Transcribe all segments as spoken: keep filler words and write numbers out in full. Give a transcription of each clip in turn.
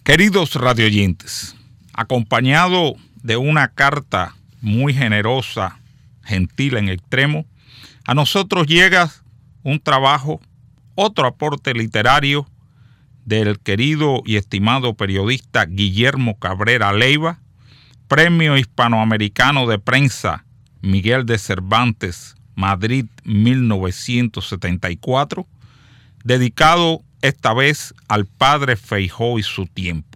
Queridos radioyentes, acompañado de una carta muy generosa, gentil en extremo, a nosotros llega un trabajo, otro aporte literario del querido y estimado periodista Guillermo Cabrera Leiva, Premio Hispanoamericano de Prensa Miguel de Cervantes, Madrid mil novecientos setenta y cuatro, dedicado esta vez al padre Feijóo y su tiempo.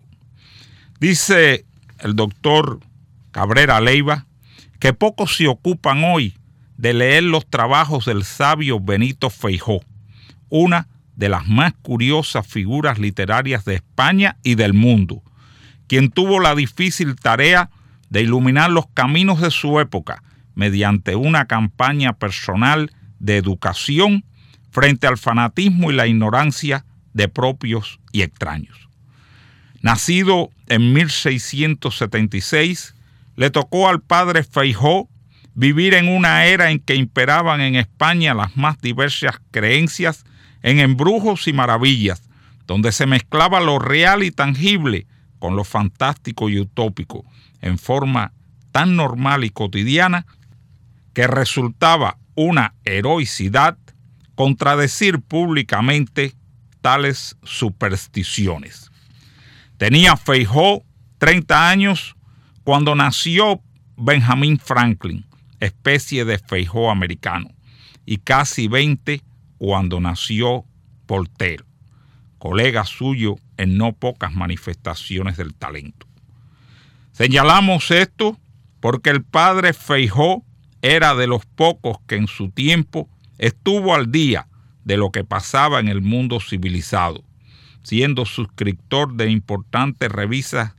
Dice el doctor Cabrera Leiva que pocos se ocupan hoy de leer los trabajos del sabio Benito Feijóo, una de las más curiosas figuras literarias de España y del mundo, quien tuvo la difícil tarea de iluminar los caminos de su época mediante una campaña personal de educación frente al fanatismo y la ignorancia de propios y extraños. Nacido en mil seiscientos setenta y seis, le tocó al padre Feijóo vivir en una era en que imperaban en España las más diversas creencias en embrujos y maravillas, donde se mezclaba lo real y tangible con lo fantástico y utópico, en forma tan normal y cotidiana que resultaba una heroicidad contradecir públicamente tales supersticiones. Tenía Feijóo treinta años cuando nació Benjamin Franklin, especie de Feijóo americano, y casi veinte cuando nació Voltaire, colega suyo en no pocas manifestaciones del talento. Señalamos esto porque el padre Feijóo era de los pocos que en su tiempo estuvo al día de lo que pasaba en el mundo civilizado, siendo suscriptor de importantes revistas,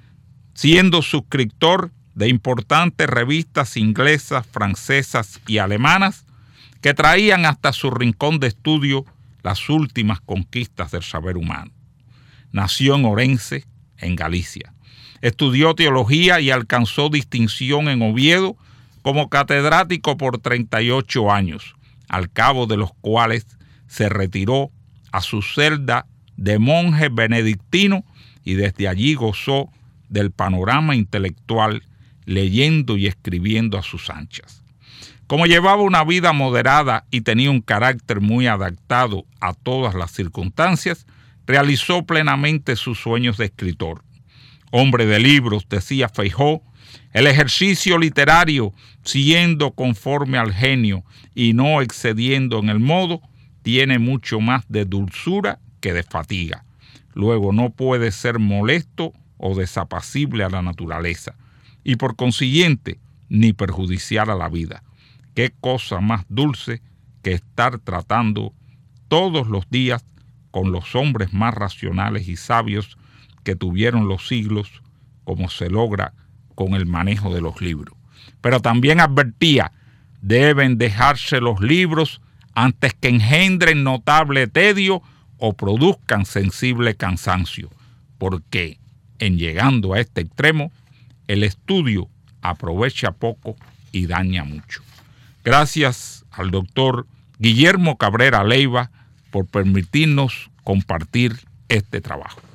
siendo suscriptor de importantes revistas inglesas, francesas y alemanas que traían hasta su rincón de estudio las últimas conquistas del saber humano. Nació en Orense, en Galicia. Estudió teología y alcanzó distinción en Oviedo como catedrático por treinta y ocho años, al cabo de los cuales se retiró a su celda de monje benedictino y desde allí gozó del panorama intelectual, leyendo y escribiendo a sus anchas. Como llevaba una vida moderada y tenía un carácter muy adaptado a todas las circunstancias, realizó plenamente sus sueños de escritor. Hombre de libros, decía Feijóo, el ejercicio literario, siendo conforme al genio y no excediendo en el modo, tiene mucho más de dulzura que de fatiga. Luego no puede ser molesto o desapacible a la naturaleza, y por consiguiente ni perjudicial a la vida. Qué cosa más dulce que estar tratando todos los días con los hombres más racionales y sabios que tuvieron los siglos, como se logra con el manejo de los libros. Pero también advertía, deben dejarse los libros antes que engendren notable tedio o produzcan sensible cansancio, porque en llegando a este extremo, el estudio aprovecha poco y daña mucho. Gracias al doctor Guillermo Cabrera Leiva por permitirnos compartir este trabajo.